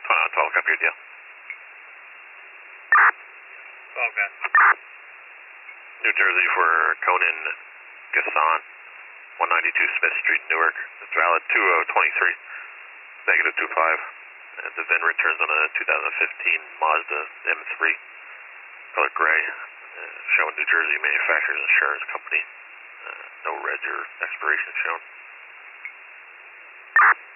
12, copy your deal. 12, guys. New Jersey for Conan Gasson, 192 Smith Street, Newark. It's valid 2023, negative 25. And the VIN returns on a 2015 Mazda M3, color gray, showing New Jersey Manufacturers Insurance Company. No reg or expiration shown.